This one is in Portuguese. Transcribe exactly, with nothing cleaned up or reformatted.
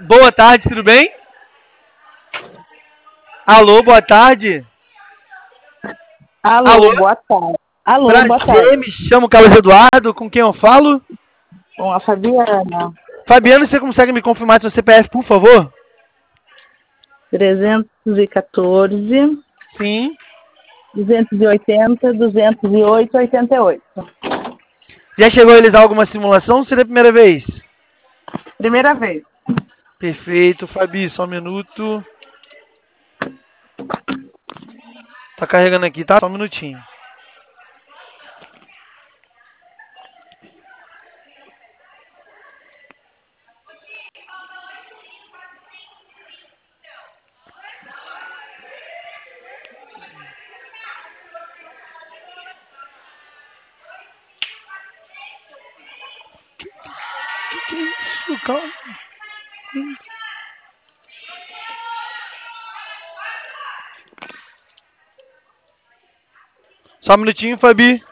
Boa tarde, tudo bem? Alô, boa tarde. Alô, Alô? boa tarde. Alô, Prazer, boa tarde. me chamo Carlos Eduardo, com quem eu falo? Com a Fabiana. Fabiano, você consegue me confirmar seu C P F, por favor? trezentos e quatorze, Sim. duzentos e oitenta, duzentos e oito, oitenta e oito. Já chegou a realizar alguma simulação ou seria a primeira vez? Primeira vez. Perfeito, Fabi, só um minuto. Tá carregando aqui, tá? Só um minutinho. Que, que, que é isso? Calma. Só um minutinho, Fabi.